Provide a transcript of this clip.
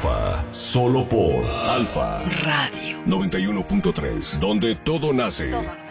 Alfa, solo por Alfa Radio 91.3, donde todo nace.